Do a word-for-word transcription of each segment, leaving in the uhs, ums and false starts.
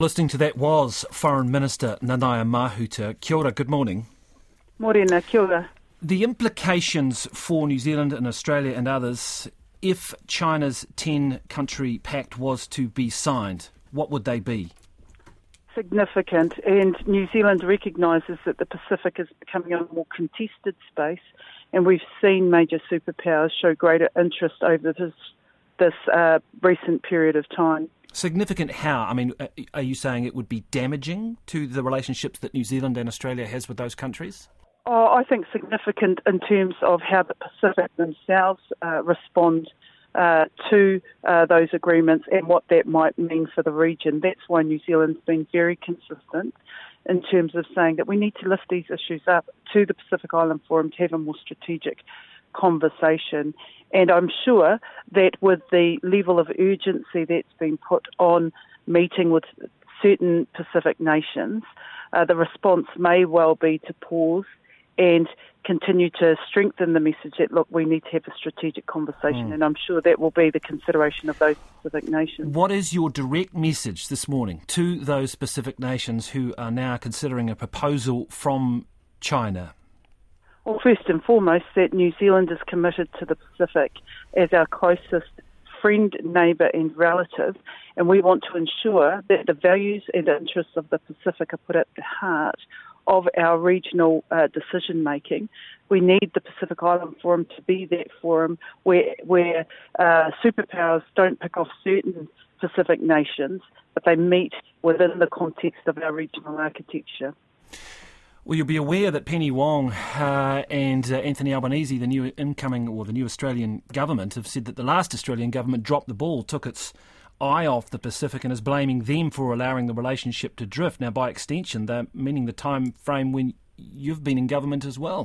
Listening to that was Foreign Minister Nanaia Mahuta. Kia ora, good morning. Morena, kia ora. The implications for New Zealand and Australia and others, if China's ten-country pact was to be signed, what would they be? Significant, and New Zealand recognises that the Pacific is becoming a more contested space, and we've seen major superpowers show greater interest over this, this uh, recent period of time. Significant how? I mean, are you saying it would be damaging to the relationships that New Zealand and Australia has with those countries? Oh, I think significant in terms of how the Pacific themselves uh, respond uh, to uh, those agreements and what that might mean for the region. That's why New Zealand's been very consistent in terms of saying that we need to lift these issues up to the Pacific Island Forum to have a more strategic conversation. And I'm sure that with the level of urgency that's been put on meeting with certain Pacific nations, uh, the response may well be to pause and continue to strengthen the message that, look, we need to have a strategic conversation, mm. and I'm sure that will be the consideration of those Pacific nations. What is your direct message this morning to those Pacific nations who are now considering a proposal from China? Well, first and foremost, that New Zealand is committed to the Pacific as our closest friend, neighbour and relative, and we want to ensure that the values and interests of the Pacific are put at the heart of our regional uh, decision-making. We need the Pacific Island Forum to be that forum where, where uh, superpowers don't pick off certain Pacific nations, but they meet within the context of our regional architecture. Well, you'll be aware that Penny Wong uh, and uh, Anthony Albanese, the new incoming or the new Australian government, have said that the last Australian government dropped the ball, took its eye off the Pacific and is blaming them for allowing the relationship to drift. Now, by extension, they're meaning the time frame when you've been in government as well.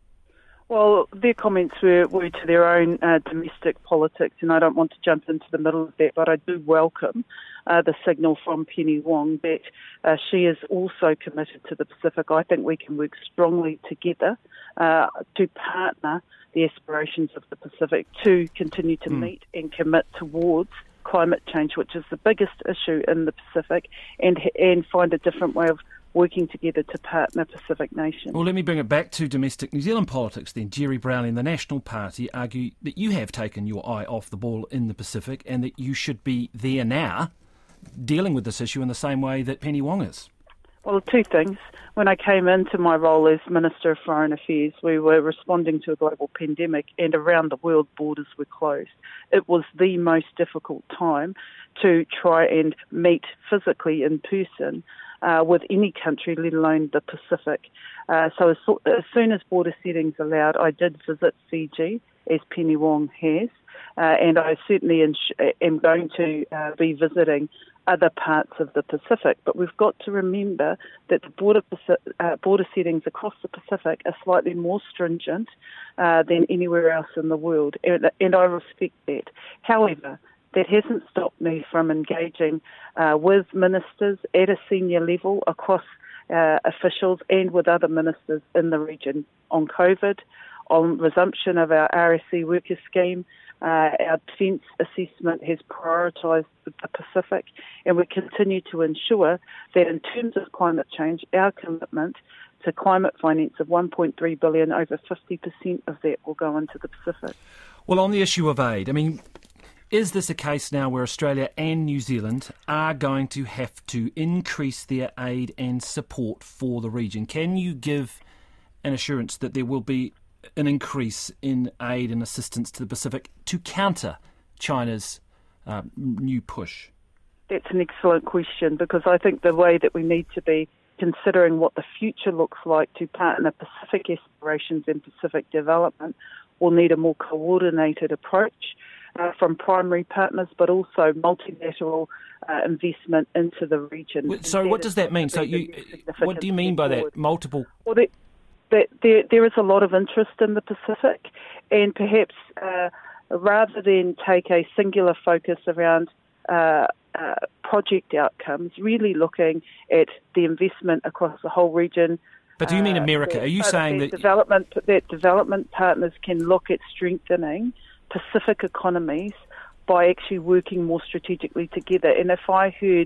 Well, their comments were, were to their own uh, domestic politics, and I don't want to jump into the middle of that, but I do welcome uh, the signal from Penny Wong that uh, she is also committed to the Pacific. I think we can work strongly together uh, to partner the aspirations of the Pacific to continue to mm. meet and commit towards climate change, which is the biggest issue in the Pacific, and and find a different way of working together to partner Pacific nations. Well, let me bring it back to domestic New Zealand politics then. Jerry Brown and the National Party argue that you have taken your eye off the ball in the Pacific and that you should be there now dealing with this issue in the same way that Penny Wong is. Well, two things. When I came into my role as Minister of Foreign Affairs, we were responding to a global pandemic and around the world borders were closed. It was the most difficult time to try and meet physically in person uh, with any country, let alone the Pacific. Uh, so as, as soon as border settings allowed, I did visit Fiji, as Penny Wong has, uh, and I certainly ins- am going to uh, be visiting other parts of the Pacific. But we've got to remember that the border uh, border settings across the Pacific are slightly more stringent uh, than anywhere else in the world, and, and I respect that. However, that hasn't stopped me from engaging uh, with ministers at a senior level across uh, officials and with other ministers in the region on COVID, on resumption of our R S C worker scheme. Uh, our defence assessment has prioritised the Pacific, and we continue to ensure that in terms of climate change, our commitment to climate finance of one point three billion dollars, over fifty percent of that will go into the Pacific. Well, on the issue of aid, I mean, is this a case now where Australia and New Zealand are going to have to increase their aid and support for the region? Can you give an assurance that there will be an increase in aid and assistance to the Pacific to counter China's uh, new push? That's an excellent question, because I think the way that we need to be considering what the future looks like to partner Pacific aspirations and Pacific development will need a more coordinated approach uh, from primary partners, but also multilateral uh, investment into the region. So what does that mean? So you, what do you mean by that? Multiple... Well, that, that there, there is a lot of interest in the Pacific, and perhaps uh, rather than take a singular focus around uh, uh, project outcomes, really looking at the investment across the whole region. But do you mean America? Uh, Are you saying that development that development partners can look at strengthening Pacific economies by actually working more strategically together? And if I heard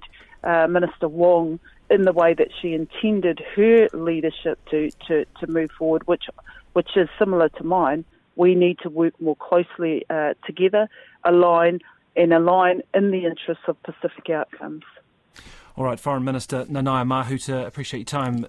uh, Minister Wong in the way that she intended her leadership to, to, to move forward, which which is similar to mine. We need to work more closely uh, together, align and align in the interests of Pacific outcomes. All right, Foreign Minister Nanaia Mahuta, appreciate your time